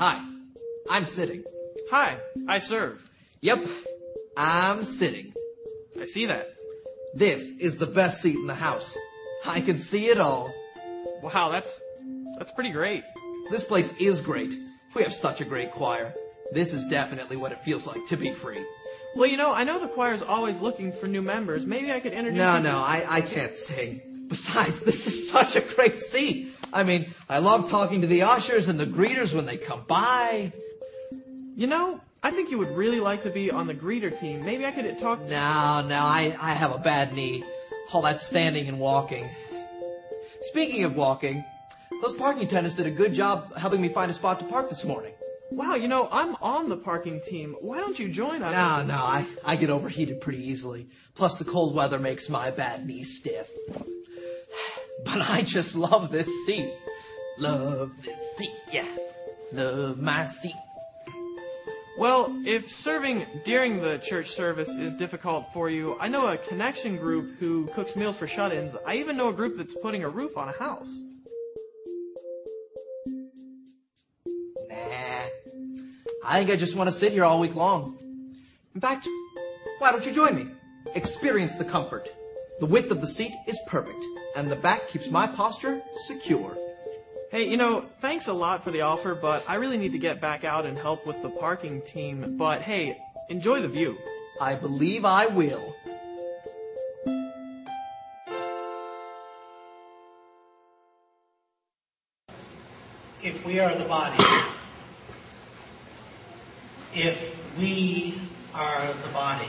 Hi, I'm sitting. Hi, I serve. Yep, I'm sitting. I see that. This is the best seat in the house. I can see it all. Wow, that's pretty great. This place is great. We have such a great choir. This is definitely what it feels like to be free. Well, I know the choir's always looking for new members. Maybe I could introduce you. No, I can't sing. Besides, this is such a great seat. I mean, I love talking to the ushers and the greeters when they come by. I think you would really like to be on the greeter team. Maybe I could talk... No, I have a bad knee. All that standing and walking. Speaking of walking, those parking attendants did a good job helping me find a spot to park this morning. Wow, I'm on the parking team. Why don't you join us? No, I get overheated pretty easily. Plus the cold weather makes my bad knee stiff. But I just love this seat. Love this seat, yeah. Love my seat. Well, if serving during the church service is difficult for you, I know a connection group who cooks meals for shut-ins. I even know a group that's putting a roof on a house. Nah, I think I just want to sit here all week long. In fact, why don't you join me? Experience the comfort. The width of the seat is perfect, and the back keeps my posture secure. Hey, thanks a lot for the offer, but I really need to get back out and help with the parking team. But hey, enjoy the view. I believe I will. If we are the body, if we are the body.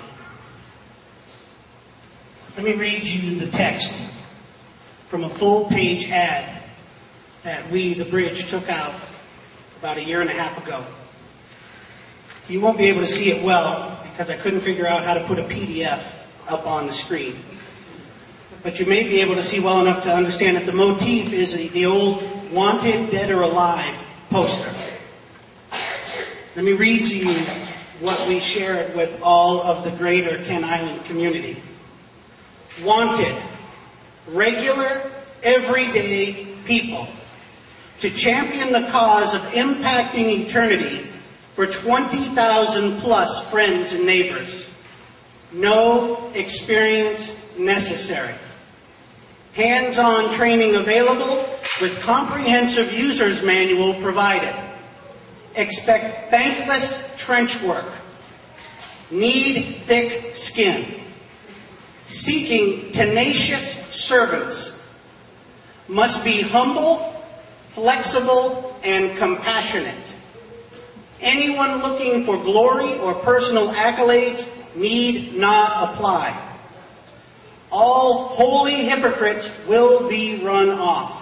Let me read you the text from a full-page ad that we, the Bridge, took out about 1.5 years ago. You won't be able to see it well because I couldn't figure out how to put a PDF up on the screen. But you may be able to see well enough to understand that the motif is the old Wanted, Dead or Alive poster. Let me read to you what we shared with all of the greater Kent Island community. Wanted, regular, everyday people to champion the cause of impacting eternity for 20,000 plus friends and neighbors. No experience necessary. Hands-on training available with comprehensive user's manual provided. Expect thankless trench work. Need thick skin. Seeking tenacious servants. Must be humble, flexible, and compassionate. Anyone looking for glory or personal accolades need not apply. All holy hypocrites will be run off.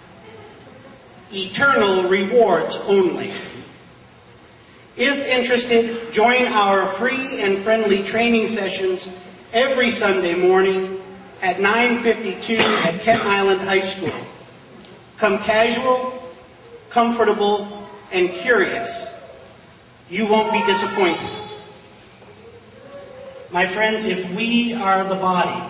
Eternal rewards only. If interested, join our free and friendly training sessions every Sunday morning at 9:52 at Kent Island High School. Come casual, comfortable, and curious. You won't be disappointed. My friends, if we are the body,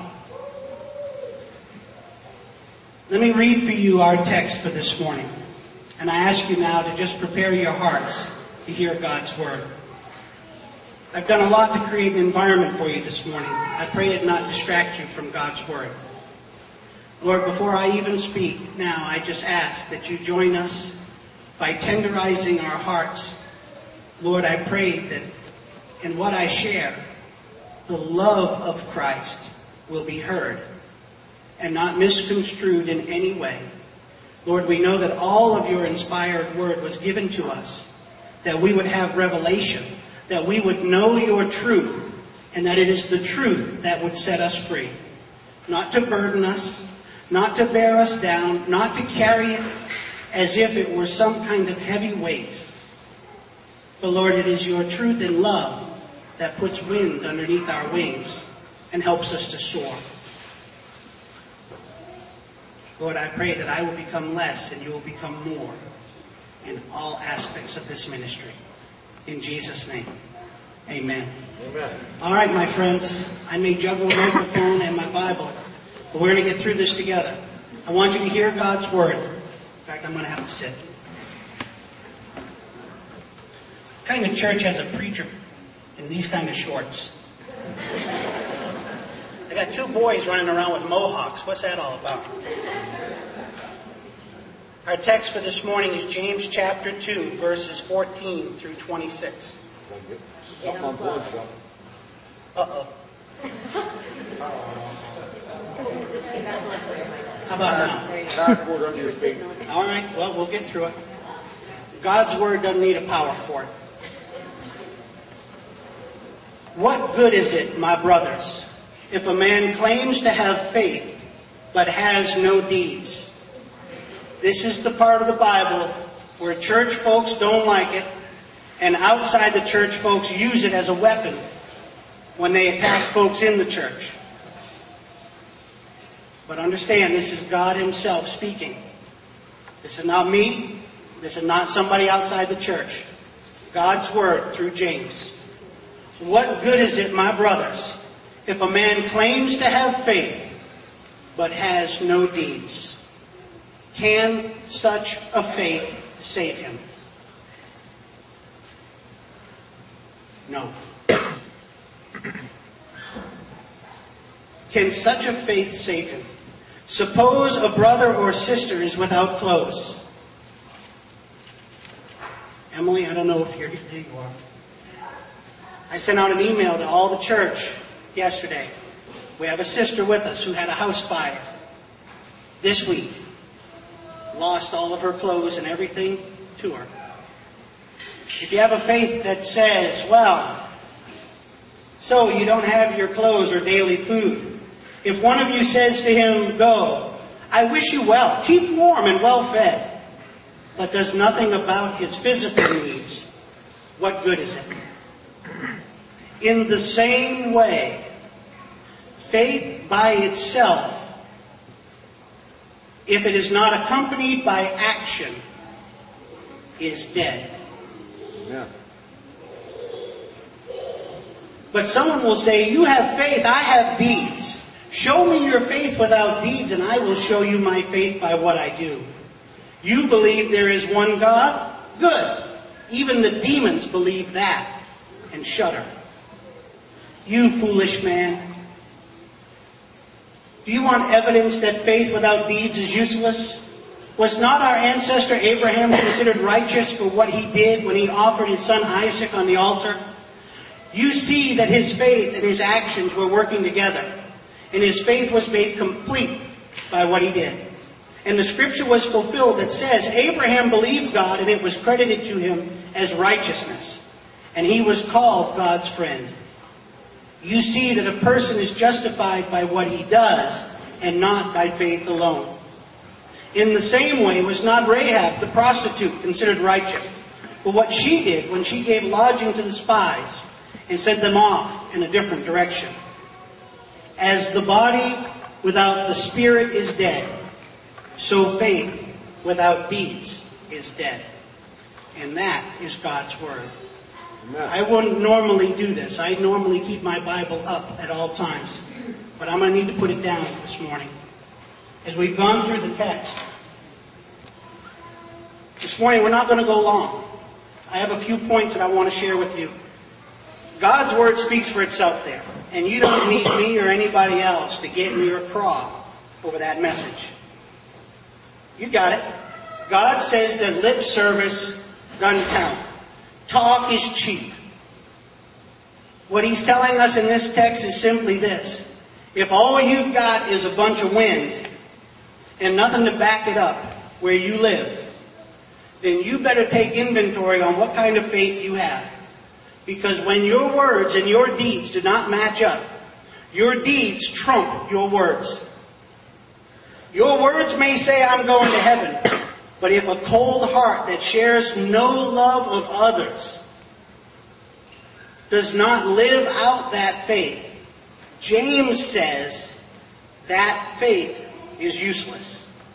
let me read for you our text for this morning. And I ask you now to just prepare your hearts to hear God's word. I've done a lot to create an environment for you this morning. I pray it not distract you from God's word. Lord, before I even speak now, I just ask that you join us by tenderizing our hearts. Lord, I pray that in what I share, the love of Christ will be heard and not misconstrued in any way. Lord, we know that all of your inspired word was given to us, that we would have revelation, that we would know your truth, and that it is the truth that would set us free. Not to burden us, not to bear us down, not to carry it as if it were some kind of heavy weight. But Lord, it is your truth and love that puts wind underneath our wings and helps us to soar. Lord, I pray that I will become less and you will become more in all aspects of this ministry. In Jesus' name, amen. Amen. All right, my friends, I may juggle a microphone and my Bible, but we're going to get through this together. I want you to hear God's word. In fact, I'm going to have to sit. kind of church has a preacher in these kind of shorts? I got two boys running around with mohawks. What's that all about? Our text for this morning is James chapter 2, verses 14 through 26. Uh-oh. How about now? All right, well, we'll get through it. God's word doesn't need a power cord. What good is it, my brothers, if a man claims to have faith but has no deeds? This is the part of the Bible where church folks don't like it, and outside the church folks use it as a weapon when they attack folks in the church. But understand, this is God Himself speaking. This is not me. This is not somebody outside the church. God's word through James. What good is it, my brothers, if a man claims to have faith but has no deeds? Can such a faith save him? No. Can such a faith save him? Suppose a brother or sister is without clothes. Emily, I don't know if there you are. I sent out an email to all the church yesterday. We have a sister with us who had a house fire this week. Lost all of her clothes and everything to her. If you have a faith that says, well, so you don't have your clothes or daily food. If one of you says to him, go, I wish you well, keep warm and well fed, but does nothing about his physical needs, what good is it? In the same way, faith by itself, if it is not accompanied by action, is dead. Yeah. But someone will say, you have faith, I have deeds. Show me your faith without deeds, and I will show you my faith by what I do. You believe there is one God? Good. Even the demons believe that and shudder. You foolish man. Do you want evidence that faith without deeds is useless? Was not our ancestor Abraham considered righteous for what he did when he offered his son Isaac on the altar? You see that his faith and his actions were working together, and his faith was made complete by what he did. And the scripture was fulfilled that says, Abraham believed God, and it was credited to him as righteousness, and he was called God's friend. You see that a person is justified by what he does, and not by faith alone. In the same way was not Rahab the prostitute considered righteous for what she did when she gave lodging to the spies and sent them off in a different direction. As the body without the spirit is dead, so faith without deeds is dead. And that is God's word. Amen. I wouldn't normally do this. I normally keep my Bible up at all times. But I'm going to need to put it down this morning. As we've gone through the text, this morning we're not going to go long. I have a few points that I want to share with you. God's word speaks for itself there. And you don't need me or anybody else to get in your craw over that message. You got it. God says that lip service doesn't count. Talk is cheap. What he's telling us in this text is simply this. If all you've got is a bunch of wind and nothing to back it up where you live, then you better take inventory on what kind of faith you have. Because when your words and your deeds do not match up, your deeds trump your words. Your words may say, I'm going to heaven. But if a cold heart that shares no love of others does not live out that faith, James says that faith is useless.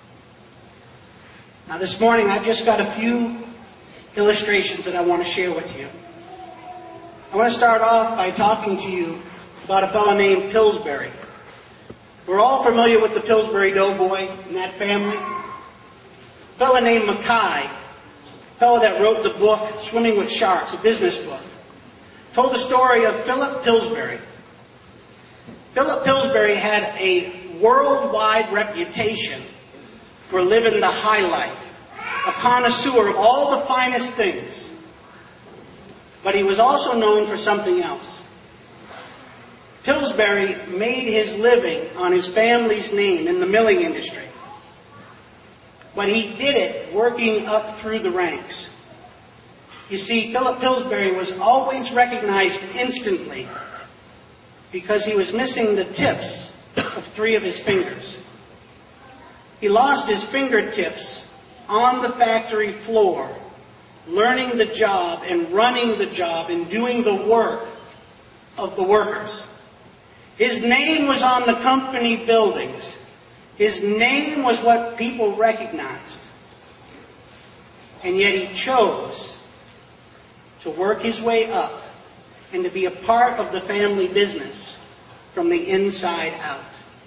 Now this morning I've just got a few illustrations that I want to share with you. I want to start off by talking to you about a fellow named Pillsbury. We're all familiar with the Pillsbury Doughboy and that family. A fellow named Mackay fellow that wrote the book Swimming with Sharks, a business book, told the story of Philip Pillsbury. Philip Pillsbury had a worldwide reputation for living the high life, a connoisseur of all the finest things. But he was also known for something else. Pillsbury made his living on his family's name in the milling industry. But he did it working up through the ranks. You see, Philip Pillsbury was always recognized instantly because he was missing the tips of 3 of his fingers. He lost his fingertips on the factory floor, learning the job and running the job and doing the work of the workers. His name was on the company buildings. His name was what people recognized. And yet he chose to work his way up and to be a part of the family business from the inside out.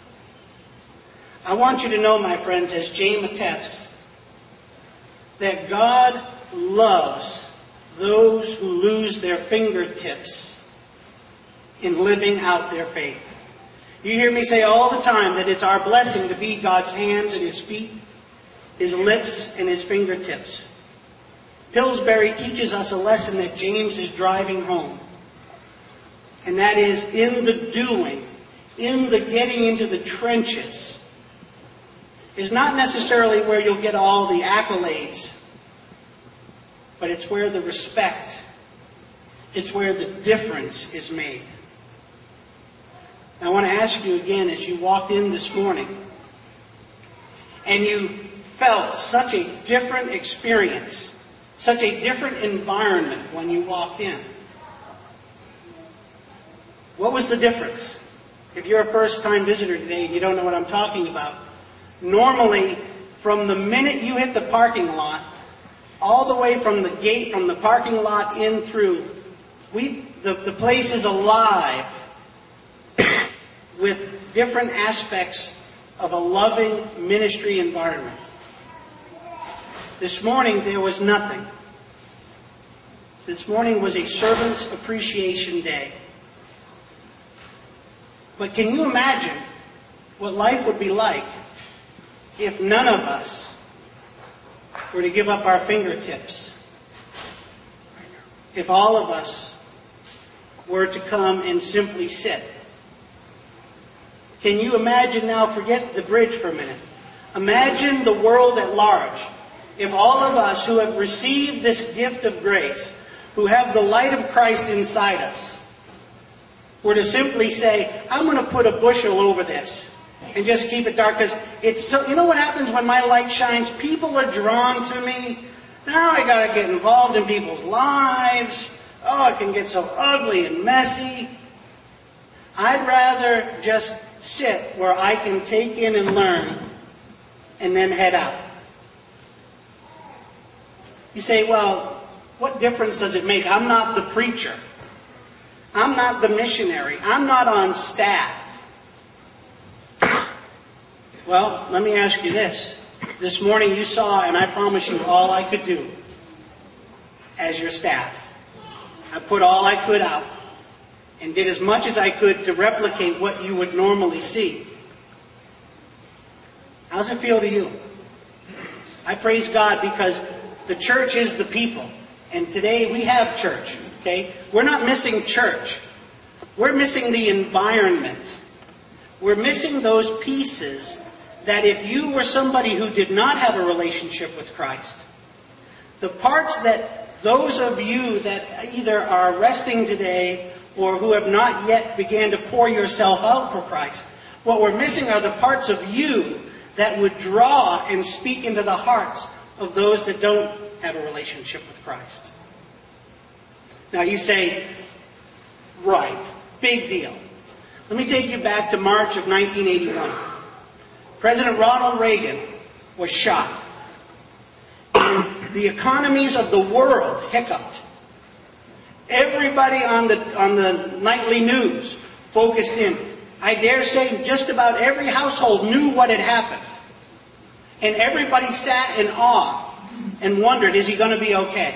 I want you to know, my friends, as James attests, that God loves those who lose their fingertips in living out their faith. You hear me say all the time that it's our blessing to be God's hands and His feet, His lips and His fingertips. Pillsbury teaches us a lesson that James is driving home. And that is in the doing, in the getting into the trenches, is not necessarily where you'll get all the accolades, but it's where the respect, it's where the difference is made. I want to ask you again, as you walked in this morning, and you felt such a different experience, such a different environment when you walked in. What was the difference? If you're a first-time visitor today and you don't know what I'm talking about, normally, from the minute you hit the parking lot, all the way from the gate, from the parking lot in through, the place is alive with different aspects of a loving ministry environment. This morning, there was nothing. This morning was a servant's appreciation day. But can you imagine what life would be like if none of us were to give up our fingertips? If all of us were to come and simply sit? Can you imagine now, forget the bridge for a minute. Imagine the world at large. If all of us who have received this gift of grace, who have the light of Christ inside us, were to simply say, I'm going to put a bushel over this and just keep it dark, because it's so, you know what happens when my light shines? People are drawn to me. Now I got to get involved in people's lives. Oh, it can get so ugly and messy. I'd rather just sit where I can take in and learn and then head out. You say, well, what difference does it make? I'm not the preacher. I'm not the missionary. I'm not on staff. Well, let me ask you this. This morning you saw, and I promise you, all I could do as your staff. I put all I could out and did as much as I could to replicate what you would normally see. How's it feel to you? I praise God because the church is the people. And today we have church. Okay? We're not missing church. We're missing the environment. We're missing those pieces that if you were somebody who did not have a relationship with Christ, the parts that those of you that either are resting today or who have not yet began to pour yourself out for Christ, what we're missing are the parts of you that would draw and speak into the hearts of those that don't have a relationship with Christ. Now you say, right, big deal. Let me take you back to March of 1981. President Ronald Reagan was shot. And the economies of the world hiccuped. Everybody on the nightly news focused in. I dare say just about every household knew what had happened. And everybody sat in awe and wondered, is he going to be okay?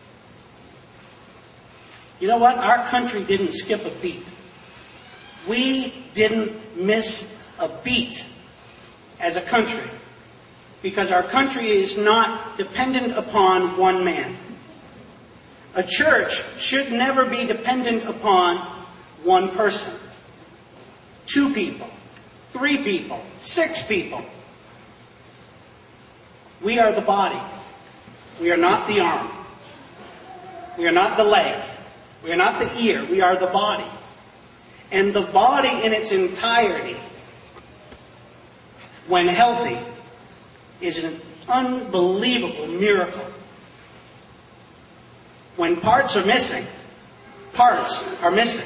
You know what? Our country didn't skip a beat. We didn't miss a beat as a country, because our country is not dependent upon one man. A church should never be dependent upon one person, 2 people, 3 people, 6 people. We are the body. We are not the arm. We are not the leg. We are not the ear. We are the body. And the body in its entirety, when healthy, is an unbelievable miracle. When parts are missing, parts are missing.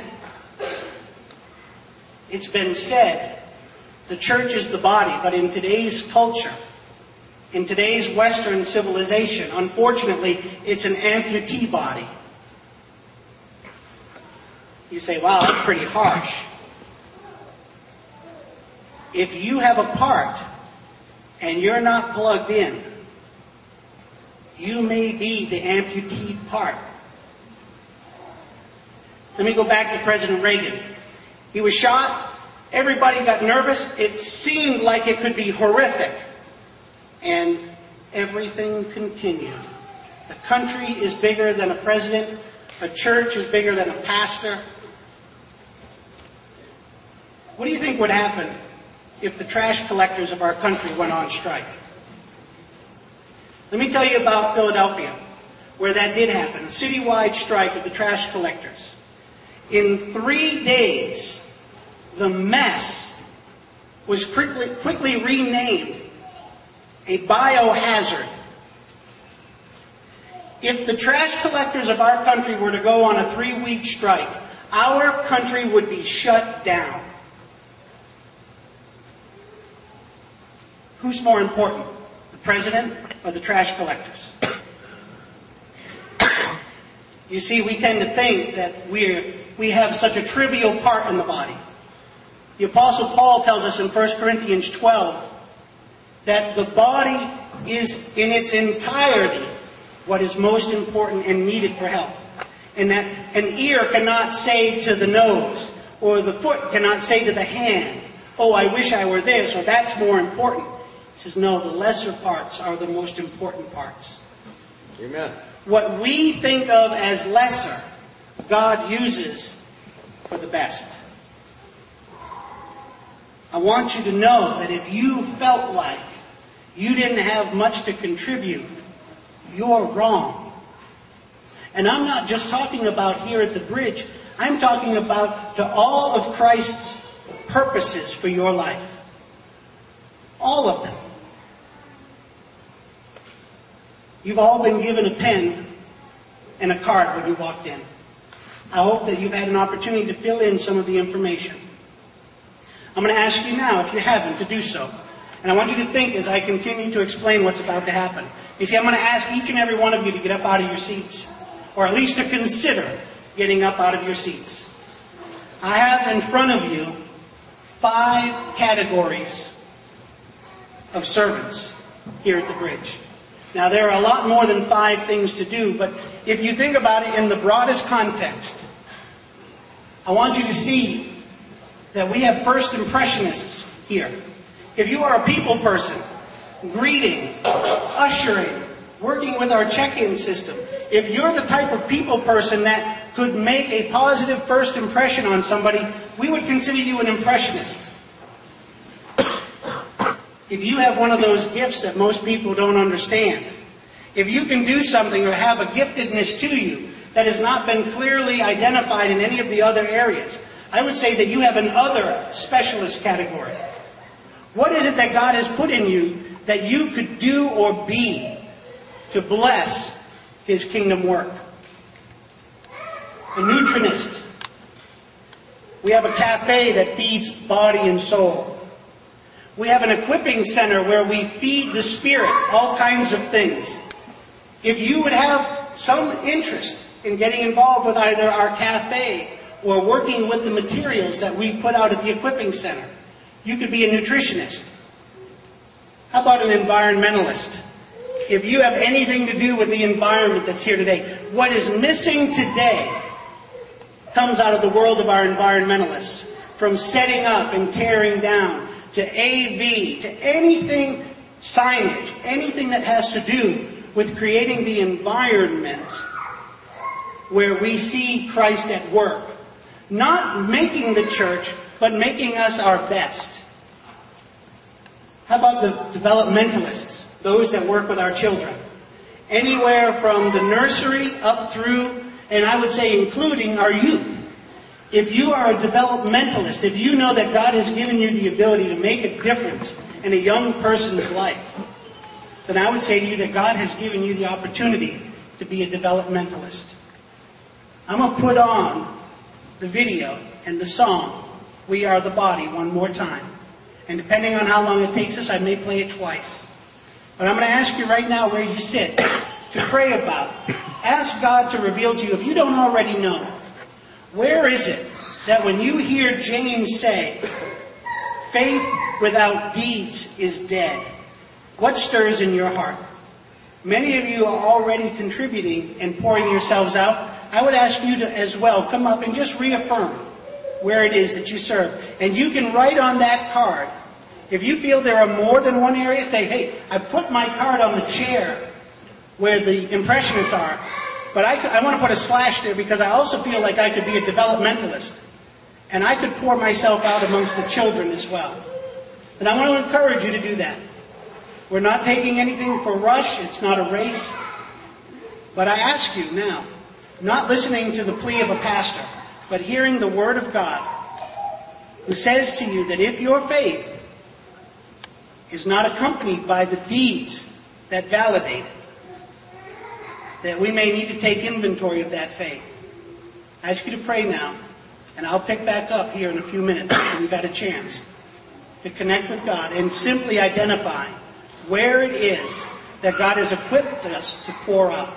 It's been said, the church is the body, but in today's culture, in today's Western civilization, unfortunately, it's an amputee body. You say, wow, that's pretty harsh. If you have a part and you're not plugged in, you may be the amputee part. Let me go back to President Reagan. He was shot. Everybody got nervous. It seemed like it could be horrific. And everything continued. The country is bigger than a president. A church is bigger than a pastor. What do you think would happen if the trash collectors of our country went on strike? Let me tell you about Philadelphia, where that did happen. A citywide strike of the trash collectors. In 3 days, the mess was quickly renamed a biohazard. If the trash collectors of our country were to go on a 3-week strike, our country would be shut down. Who's more important, the president or the trash collectors? You see, we tend to think that we have such a trivial part in the body. The Apostle Paul tells us in 1 Corinthians 12 that the body is in its entirety what is most important and needed for health. And that an ear cannot say to the nose, or the foot cannot say to the hand, oh, I wish I were this, or that's more important. He says, no, the lesser parts are the most important parts. Amen. What we think of as lesser, God uses for the best. I want you to know that if you felt like you didn't have much to contribute, you're wrong. And I'm not just talking about here at the bridge. I'm talking about to all of Christ's purposes for your life. All of them. You've all been given a pen and a card when you walked in. I hope that you've had an opportunity to fill in some of the information. I'm going to ask you now, if you haven't, to do so. And I want you to think as I continue to explain what's about to happen. You see, I'm going to ask each and every one of you to get up out of your seats, or at least to consider getting up out of your seats. I have in front of you 5 categories of servants here at the bridge. Now, there are a lot more than 5 things to do, but if you think about it in the broadest context, I want you to see that we have first impressionists here. If you are a people person, greeting, ushering, working with our check-in system, if you're the type of people person that could make a positive first impression on somebody, we would consider you an impressionist. If you have one of those gifts that most people don't understand, if you can do something or have a giftedness to you that has not been clearly identified in any of the other areas, I would say that you have an other specialist category. What is it that God has put in you that you could do or be to bless His kingdom work? A nutrinist. We have a cafe that feeds body and soul. We have an equipping center where we feed the spirit, all kinds of things. If you would have some interest in getting involved with either our cafe or working with the materials that we put out at the equipping center, you could be a nutritionist. How about an environmentalist? if you have anything to do with the environment that's here today. What is missing today comes out of the world of our environmentalists. From setting up and tearing down, to AV, to anything, signage, anything that has to do with creating the environment where we see Christ at work. Not making the church, but making us our best. How about the developmentalists, those that work with our children? Anywhere from the nursery up through, and I would say including our youth. If you are a developmentalist, if you know that God has given you the ability to make a difference in a young person's life, then I would say to you that God has given you the opportunity to be a developmentalist. I'm going to put on the video and the song, We Are the Body, one more time. And depending on how long it takes us, I may play it twice. But I'm going to ask you right now where you sit to pray about. Ask God to reveal to you, if you don't already know, where is it that when you hear James say, faith without deeds is dead, what stirs in your heart? Many of you are already contributing and pouring yourselves out. I would ask you to as well come up and just reaffirm where it is that you serve. And you can write on that card. If you feel there are more than one area, say, hey, I put my card on the chair where the impressionists are. But I want to put a slash there because I also feel like I could be a developmentalist. And I could pour myself out amongst the children as well. And I want to encourage you to do that. We're not taking anything for rush. It's not a race. But I ask you now, not listening to the plea of a pastor, but hearing the Word of God, who says to you that if your faith is not accompanied by the deeds that validate it, that we may need to take inventory of that faith. I ask you to pray now, and I'll pick back up here in a few minutes after we've had a chance to connect with God and simply identify where it is that God has equipped us to pour out.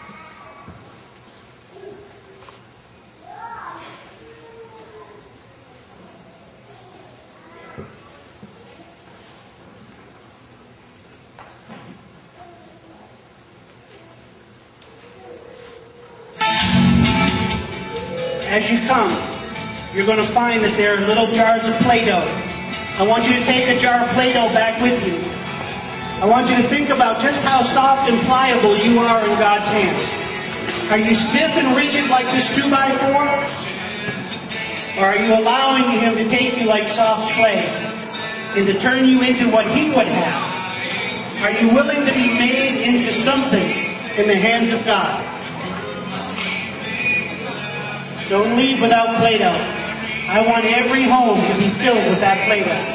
As you come, you're going to find that there are little jars of Play-Doh. I want you to take a jar of Play-Doh back with you. I want you to think about just how soft and pliable you are in God's hands. Are you stiff and rigid like this 2x4? Or are you allowing Him to take you like soft clay and to turn you into what He would have? Are you willing to be made into something in the hands of God? Don't leave without Play-Doh. I want every home to be filled with that Play-Doh.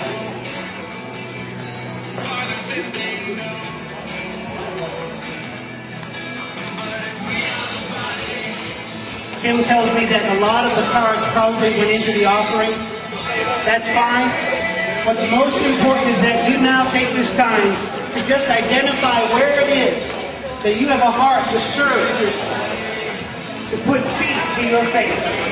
Kim tells me that a lot of the cards probably went into the offering. That's fine. What's most important is that you now take this time to just identify where it is that you have a heart to serve, to put feet to your faith.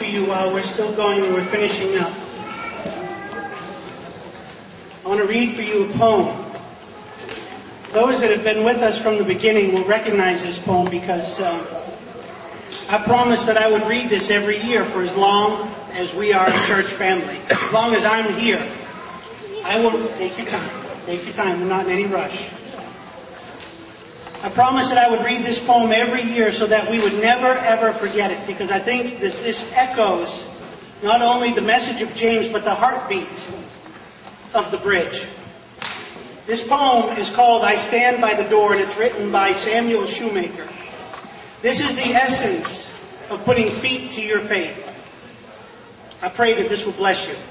for you while we're still going and we're finishing up. I want to read for you a poem. Those that have been with us from the beginning will recognize this poem because I promised that I would read this every year for as long as we are a church family. As long as I'm here, I will take your time. Take your time. We're not in any rush. I promised that I would read this poem every year so that we would never, ever forget it, because I think that this echoes not only the message of James, but the heartbeat of the bridge. This poem is called I Stand by the Door, and it's written by Samuel Shoemaker. This is the essence of putting feet to your faith. I pray that this will bless you.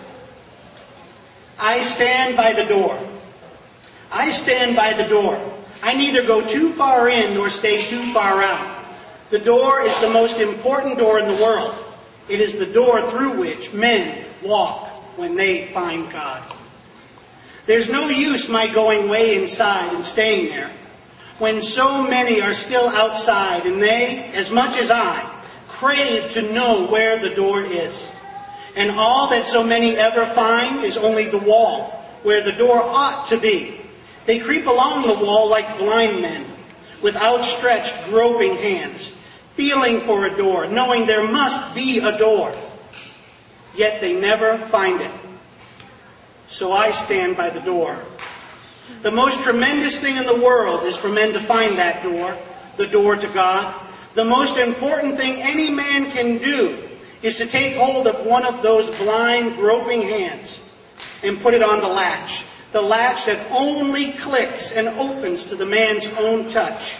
I stand by the door. I stand by the door. I neither go too far in nor stay too far out. The door is the most important door in the world. It is the door through which men walk when they find God. There's no use my going way inside and staying there when so many are still outside and they, as much as I, crave to know where the door is. And all that so many ever find is only the wall where the door ought to be. They creep along the wall like blind men with outstretched, groping hands, feeling for a door, knowing there must be a door. Yet they never find it. So I stand by the door. The most tremendous thing in the world is for men to find that door, the door to God. The most important thing any man can do is to take hold of one of those blind, groping hands and put it on the latch that only clicks and opens to the man's own touch.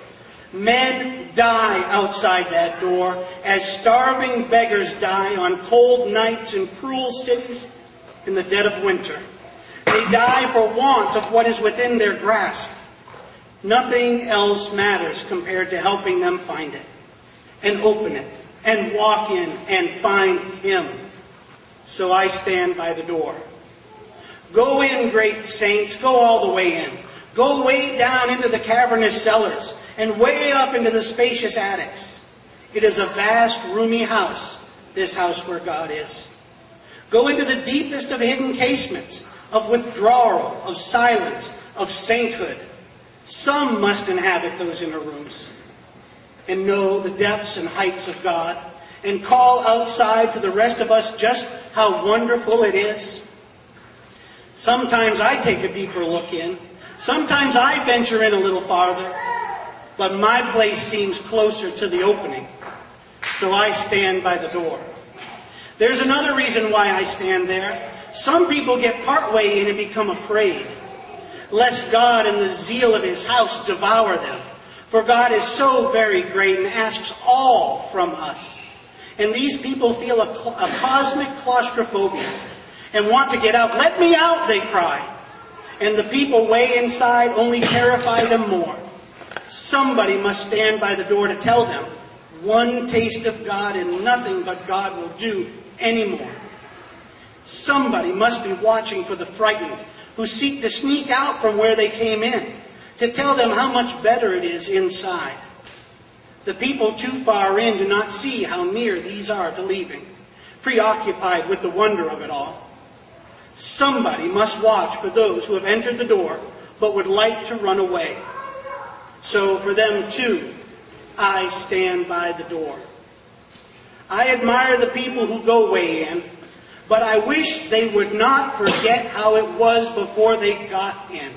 Men die outside that door as starving beggars die on cold nights in cruel cities in the dead of winter. They die for want of what is within their grasp. Nothing else matters compared to helping them find it and open it and walk in and find Him. So I stand by the door. Go in, great saints, go all the way in. Go way down into the cavernous cellars and way up into the spacious attics. It is a vast, roomy house, this house where God is. Go into the deepest of hidden casements, of withdrawal, of silence, of sainthood. Some must inhabit those inner rooms and know the depths and heights of God and call outside to the rest of us just how wonderful it is. Sometimes I take a deeper look in. Sometimes I venture in a little farther. But my place seems closer to the opening. So I stand by the door. There's another reason why I stand there. Some people get partway in and become afraid, lest God and the zeal of His house devour them. For God is so very great and asks all from us. And these people feel a cosmic claustrophobia and want to get out. Let me out, they cry. And the people way inside only terrify them more. Somebody must stand by the door to tell them one taste of God and nothing but God will do anymore. Somebody must be watching for the frightened who seek to sneak out from where they came in to tell them how much better it is inside. The people too far in do not see how near these are to leaving, preoccupied with the wonder of it all. Somebody must watch for those who have entered the door but would like to run away. So for them too, I stand by the door. I admire the people who go way in, but I wish they would not forget how it was before they got in.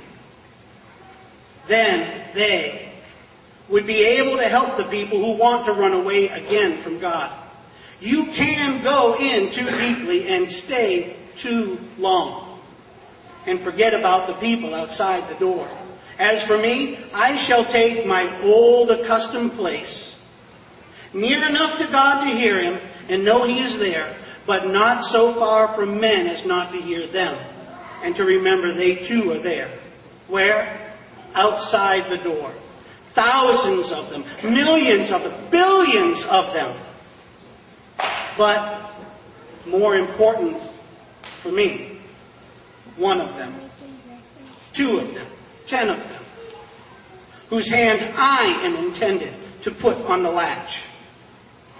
Then they would be able to help the people who want to run away again from God. You can go in too deeply and stay too long and forget about the people outside the door. As for me, I shall take my old accustomed place, near enough to God to hear Him and know He is there, but not so far from men as not to hear them and to remember they too are there. Where? Outside the door. Thousands of them, millions of them, billions of them. But more important for me, one of them, two of them, 10 of them, whose hands I am intended to put on the latch.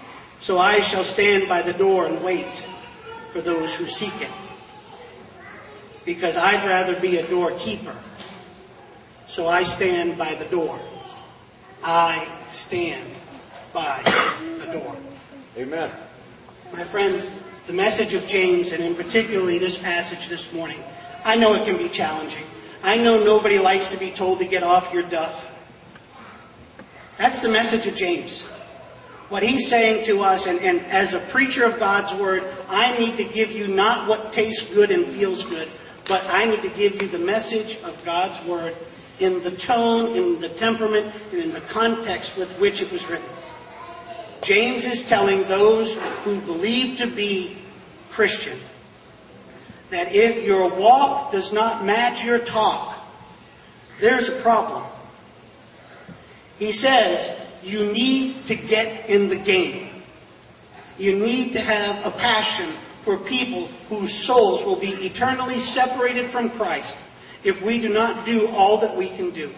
So I shall stand by the door and wait for those who seek it. Because I'd rather be a doorkeeper. So I stand by the door. I stand by the door. Amen. My friends, the message of James, and in particularly this passage this morning, I know it can be challenging. I know nobody likes to be told to get off your duff. That's the message of James. What he's saying to us, and as a preacher of God's Word, I need to give you not what tastes good and feels good, but I need to give you the message of God's Word in the tone, in the temperament, and in the context with which it was written. James is telling those who believe to be Christian that if your walk does not match your talk, there's a problem. He says you need to get in the game. You need to have a passion for people whose souls will be eternally separated from Christ if we do not do all that we can do.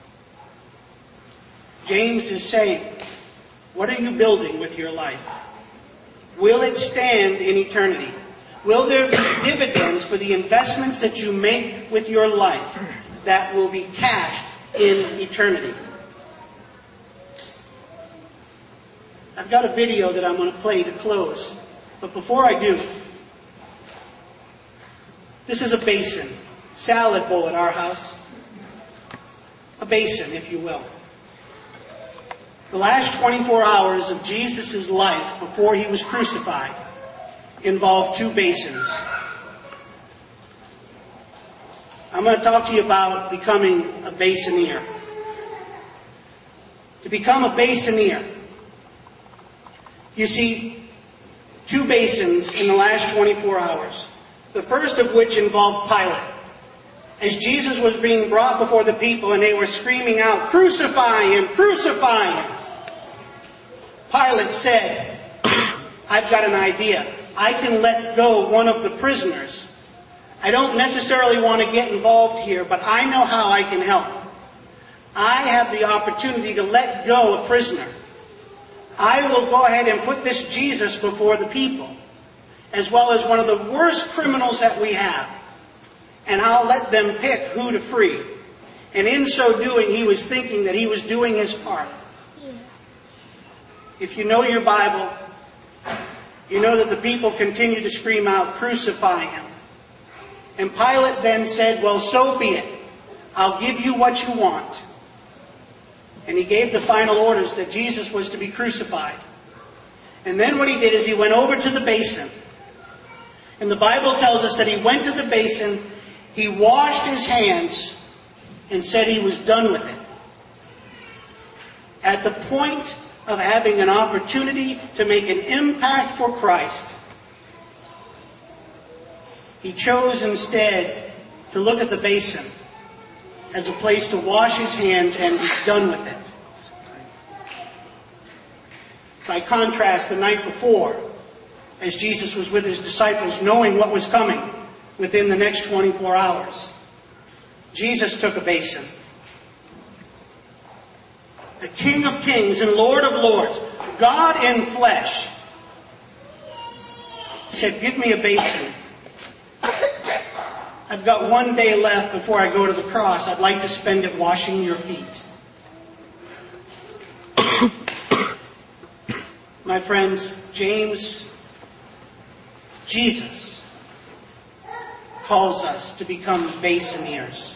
James is saying, what are you building with your life? Will it stand in eternity? Will there be dividends for the investments that you make with your life that will be cashed in eternity? I've got a video that I'm going to play to close. But before I do, this is a basin. Salad bowl at our house. A basin, if you will. The last 24 hours of Jesus' life before he was crucified involved two basins. I'm going to talk to you about becoming a basoneer. To become a basoneer. You see, two basins in the last 24 hours. The first of which involved Pilate. As Jesus was being brought before the people and they were screaming out, "Crucify him! Crucify him!" Pilate said, "I've got an idea. I can let go one of the prisoners. I don't necessarily want to get involved here, but I know how I can help. I have the opportunity to let go a prisoner. I will go ahead and put this Jesus before the people, as well as one of the worst criminals that we have. And I'll let them pick who to free." And in so doing, he was thinking that he was doing his part. If you know your Bible, you know that the people continued to scream out, "Crucify him." And Pilate then said, "Well, so be it. I'll give you what you want." And he gave the final orders that Jesus was to be crucified. And then what he did is he went over to the basin. And the Bible tells us that he went to the basin, he washed his hands, and said he was done with it. At the point of having an opportunity to make an impact for Christ, he chose instead to look at the basin as a place to wash his hands and be done with it. By contrast, the night before, as Jesus was with his disciples, knowing what was coming within the next 24 hours, Jesus took a basin. The King of Kings and Lord of Lords, God in flesh, said, "Give me a basin. I've got one day left before I go to the cross. I'd like to spend it washing your feet." My friends, Jesus calls us to become basoneers.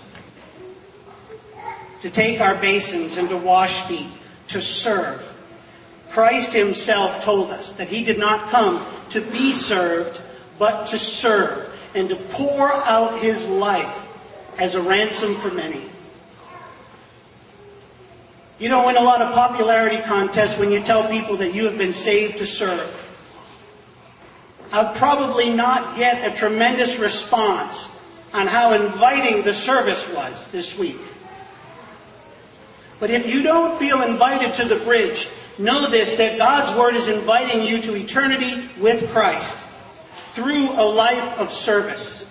To take our basins and to wash feet, to serve. Christ himself told us that he did not come to be served, but to serve and to pour out his life as a ransom for many. You don't win a lot of popularity contests when you tell people that you have been saved to serve. I would probably not get a tremendous response on how inviting the service was this week. But if you don't feel invited to the bridge, know this, that God's Word is inviting you to eternity with Christ through a life of service.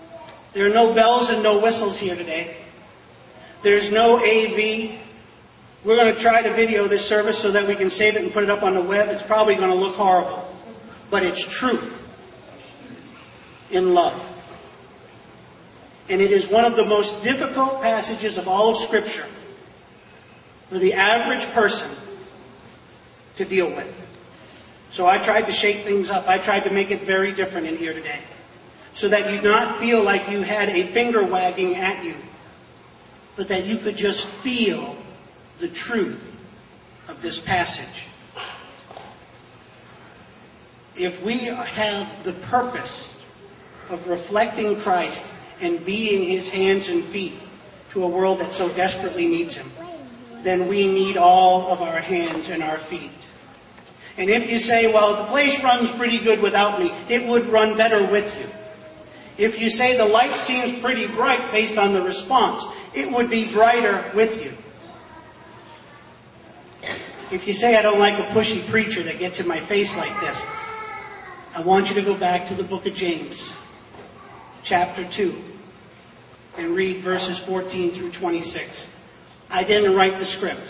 There are no bells and no whistles here today. There's no AV. We're going to try to video this service so that we can save it and put it up on the web. It's probably going to look horrible, but it's truth in love. And it is one of the most difficult passages of all of Scripture for the average person to deal with. So I tried to shake things up. I tried to make it very different in here today, so that you not feel like you had a finger wagging at you, but that you could just feel the truth of this passage. If we have the purpose of reflecting Christ and being His hands and feet to a world that so desperately needs Him, then we need all of our hands and our feet. And if you say, well, the place runs pretty good without me, it would run better with you. If you say the light seems pretty bright based on the response, it would be brighter with you. If you say I don't like a pushy preacher that gets in my face like this, I want you to go back to the book of James, chapter 2, and read verses 14 through 26. I didn't write the script.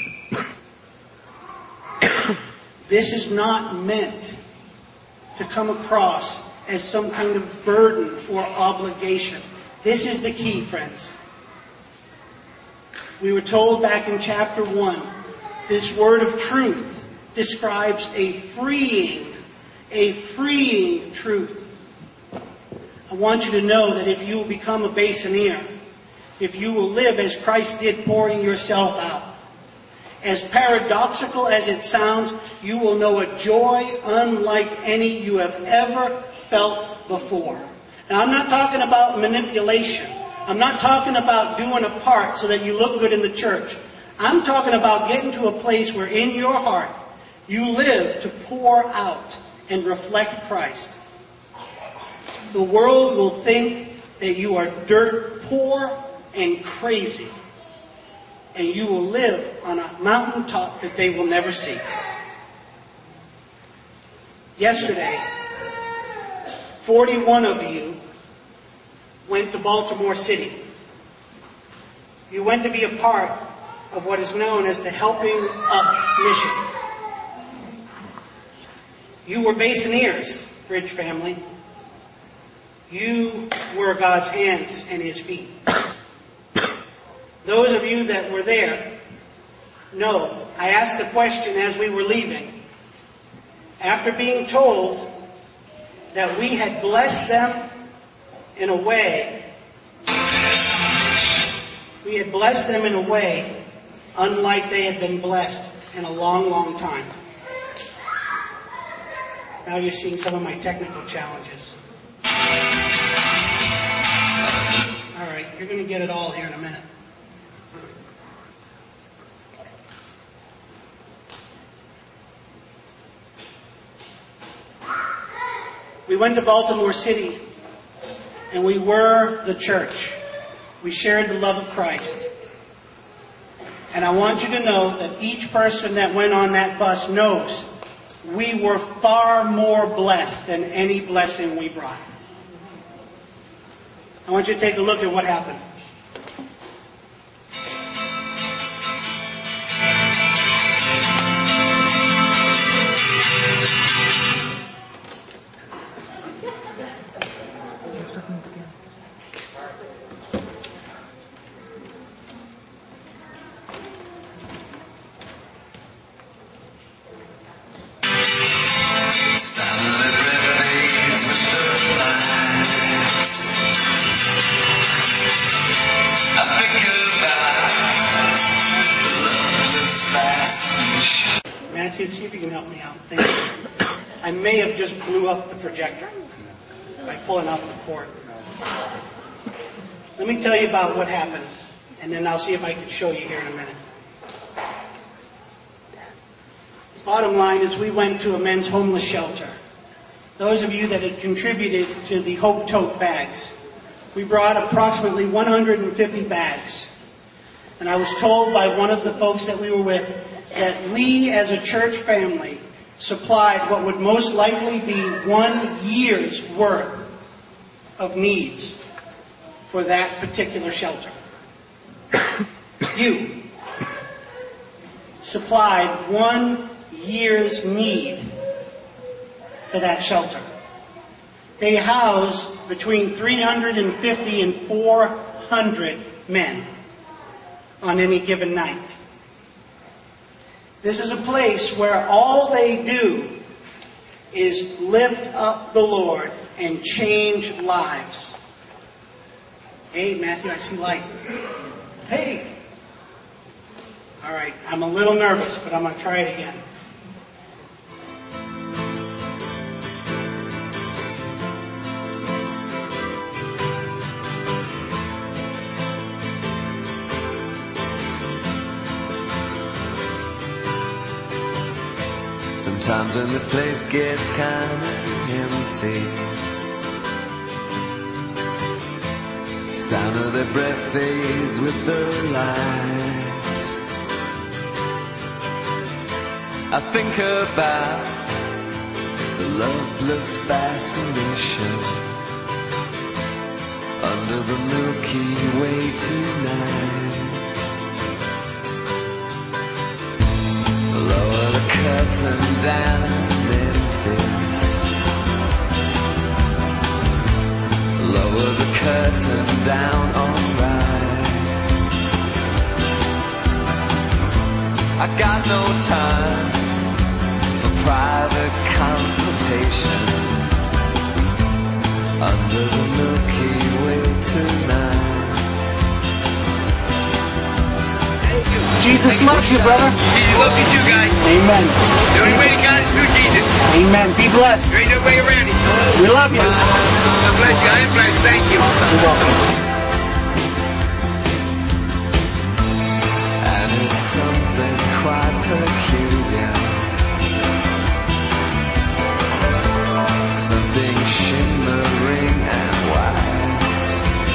This is not meant to come across as some kind of burden or obligation. This is the key, friends. We were told back in chapter 1, this word of truth describes a freeing truth. I want you to know that if you will become a Bassoneer, if you will live as Christ did, pouring yourself out, as paradoxical as it sounds, you will know a joy unlike any you have ever felt before. Now, I'm not talking about manipulation. I'm not talking about doing a part so that you look good in the church. I'm talking about getting to a place where in your heart you live to pour out and reflect Christ. The world will think that you are dirt poor and crazy, and you will live on a mountaintop that they will never see. Yesterday, 41 of you went to Baltimore City. You went to be a part of what is known as the Helping Up mission. You were Bassoneers, Bridge family. You were God's hands and His feet. Those of you that were there know, I asked the question as we were leaving, after being told that we had blessed them in a way, unlike they had been blessed in a long, long time. Now you're seeing some of my technical challenges. All right, you're going to get it all here in a minute. We went to Baltimore City, and we were the church. We shared the love of Christ. And I want you to know that each person that went on that bus knows we were far more blessed than any blessing we brought. I want you to take a look at what happened. Nancy, see if you can help me out. Thank you. I may have just blew up the projector by pulling out the cord. Let me tell you about what happened, and then I'll see if I can show you here in a minute. Bottom line is we went to a men's homeless shelter. Those of you that had contributed to the Hope Tote bags, we brought approximately 150 bags. And I was told by one of the folks that we were with that we as a church family supplied what would most likely be 1 year's worth of needs for that particular shelter. You supplied 1 year's need for that shelter. They house between 350 and 400 men on any given night. This is a place where all they do is lift up the Lord and change lives. Hey, Matthew, I see light. Hey! All right, I'm a little nervous, but I'm going to try it again. Sometimes when this place gets kind of empty, the sound of their breath fades with the light. I think about the loveless fascination under the Milky Way tonight. Lower the curtain down, Memphis. Lower the curtain down, alright. I got no time for private consultation under the Milky Way tonight. Jesus loves you, brother. Jesus loves you too, guys. Amen. The only way to God is through Jesus. Amen. Be blessed. There ain't no way around it. We love you. God bless you. I am blessed. Thank you. You're welcome. And it's something quite peculiar, something shimmering and white.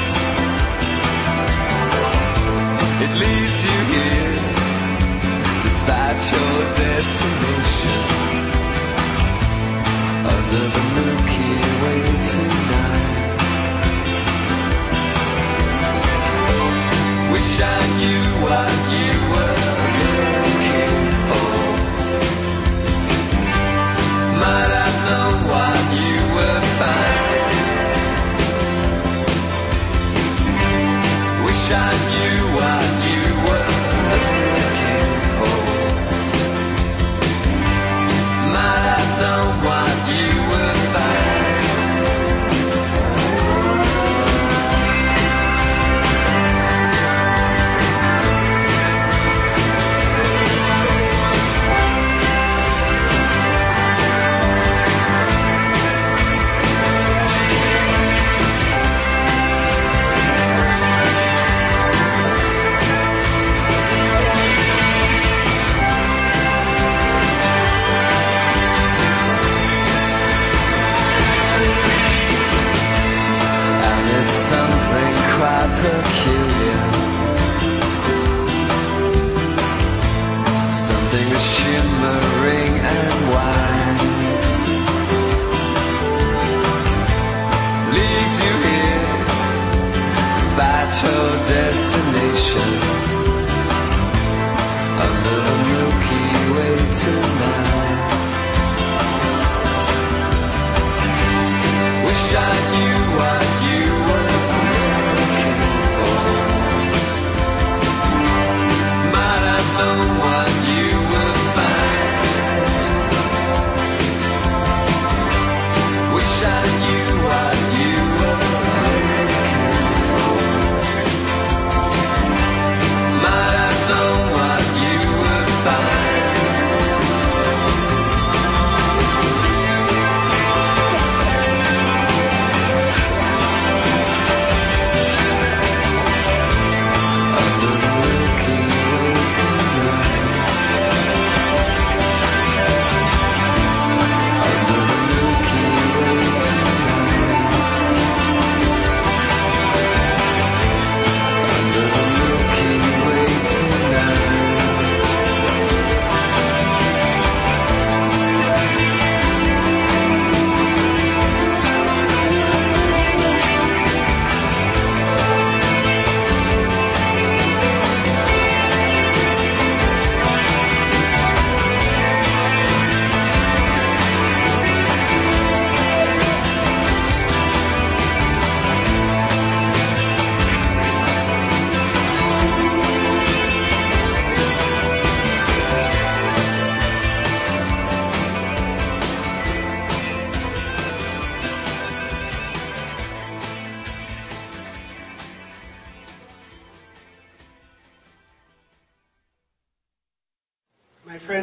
It leads you here, despite your destination, under the Milky Way tonight. Wish I knew what you were looking for. Might I know what you were finding?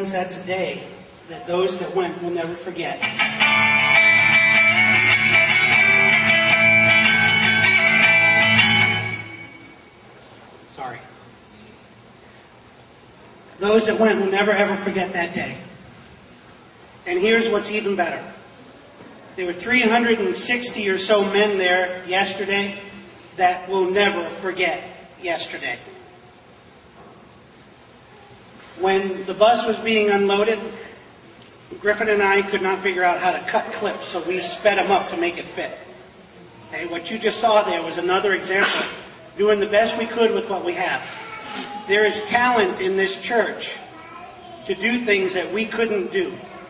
friends, that's a day that those that went will never forget. Sorry. Those that went will never ever forget that day. And here's what's even better. There were 360 or so men there yesterday that will never forget yesterday. When the bus was being unloaded, Griffin and I could not figure out how to cut clips, so we sped them up to make it fit. Okay, what you just saw there was another example, doing the best we could with what we have. There is talent in this church to do things that we couldn't do.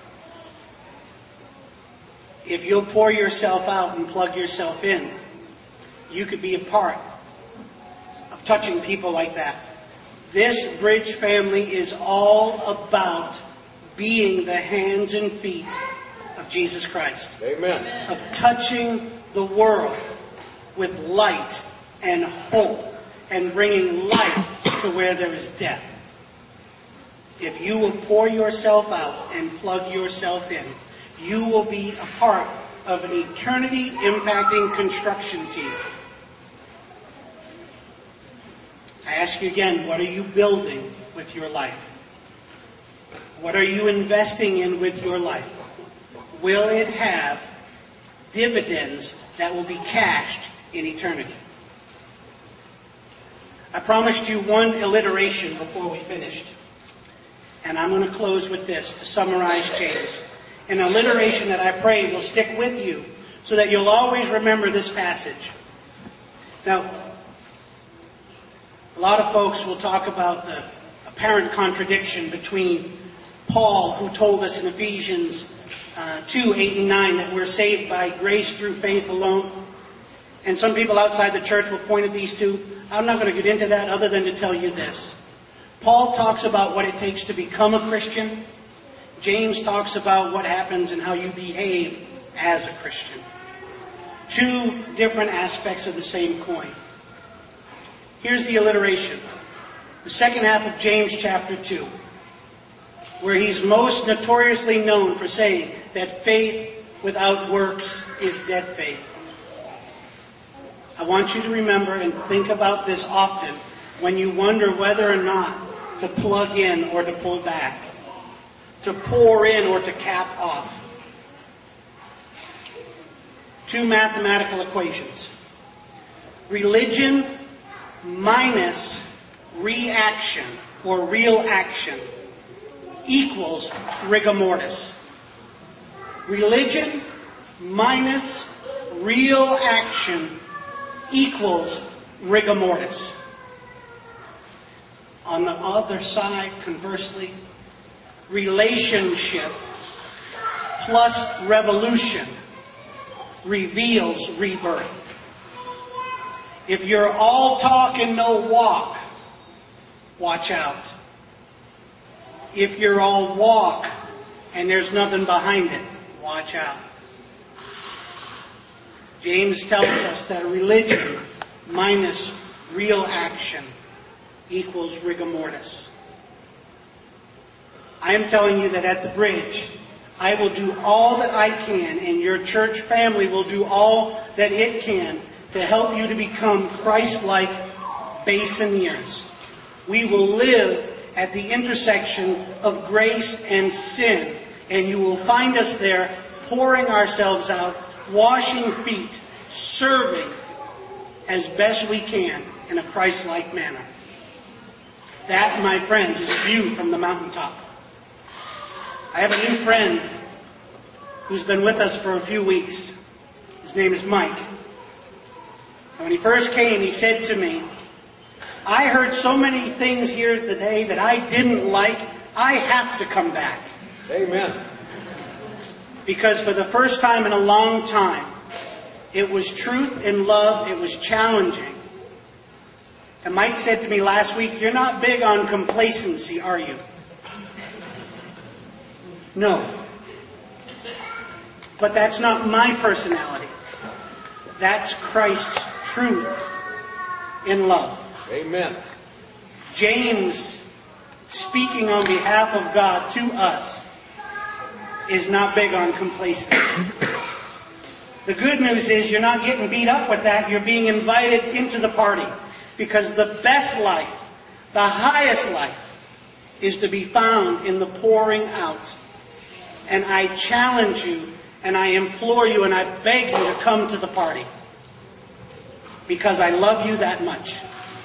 If you'll pour yourself out and plug yourself in, you could be a part of touching people like that. This Bridge family is all about being the hands and feet of Jesus Christ. Amen. Of touching the world with light and hope and bringing life to where there is death. If you will pour yourself out and plug yourself in, you will be a part of an eternity impacting construction team. I ask you again, what are you building with your life? What are you investing in with your life? Will it have dividends that will be cashed in eternity? I promised you one alliteration before we finished. And I'm going to close with this to summarize James. An alliteration that I pray will stick with you so that you'll always remember this passage. Now, a lot of folks will talk about the apparent contradiction between Paul, who told us in Ephesians 2, 8 and 9 that we're saved by grace through faith alone. And some people outside the church will point at these two. I'm not going to get into that other than to tell you this. Paul talks about what it takes to become a Christian. James talks about what happens and how you behave as a Christian. Two different aspects of the same coin. Here's the alliteration. The second half of James chapter 2, where he's most notoriously known for saying that faith without works is dead faith. I want you to remember and think about this often when you wonder whether or not to plug in or to pull back, to pour in or to cap off. Two mathematical equations. Religion minus reaction or real action equals rigor mortis. Religion minus real action equals rigor mortis. On the other side, conversely, relationship plus revolution reveals rebirth. If you're all talk and no walk, watch out. If you're all walk and there's nothing behind it, watch out. James tells us that religion minus real action equals rigor mortis. I am telling you that at the Bridge, I will do all that I can, and your church family will do all that it can to help you to become Christ-like Basoneers. We will live at the intersection of grace and sin, and you will find us there pouring ourselves out, washing feet, serving as best we can in a Christ-like manner. That, my friends, is view from the mountaintop. I have a new friend who's been with us for a few weeks. His name is Mike. And when he first came, he said to me, I heard so many things here today that I didn't like. I have to come back. Amen. Because for the first time in a long time, it was truth and love. It was challenging. And Mike said to me last week, you're not big on complacency, are you? No. But that's not my personality. That's Christ's truth in love. Amen. James speaking on behalf of God to us is not big on complacency. The good news is you're not getting beat up with that. You're being invited into the party. Because the best life, the highest life, is to be found in the pouring out. And I challenge you, and I implore you, and I beg you to come to the party. Because I love you that much.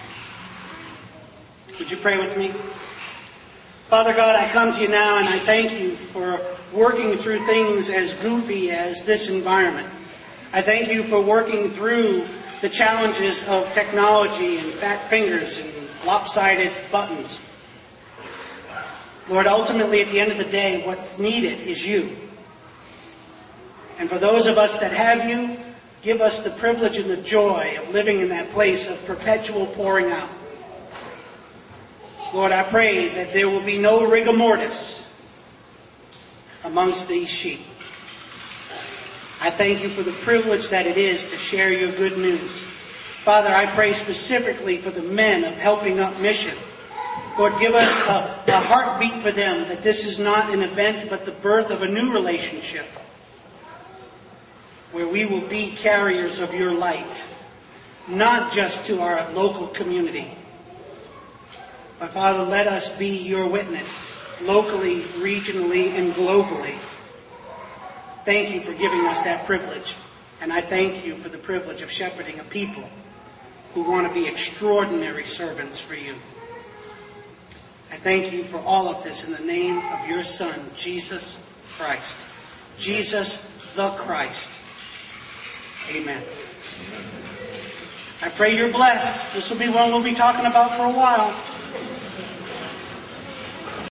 Would you pray with me? Father God, I come to you now, and I thank you for working through things as goofy as this environment. I thank you for working through the challenges of technology and fat fingers and lopsided buttons. Lord, ultimately at the end of the day, what's needed is you. And for those of us that have you, give us the privilege and the joy of living in that place of perpetual pouring out. Lord, I pray that there will be no rigor mortis amongst these sheep. I thank you for the privilege that it is to share your good news. Father, I pray specifically for the men of Helping Up Mission. Lord, give us a heartbeat for them that this is not an event but the birth of a new relationship where we will be carriers of your light, not just to our local community. But Father, let us be your witness locally, regionally, and globally. Thank you for giving us that privilege. And I thank you for the privilege of shepherding a people who want to be extraordinary servants for you. I thank you for all of this in the name of your Son, Jesus Christ. Jesus the Christ. Amen. I pray you're blessed. This will be one we'll be talking about for a while.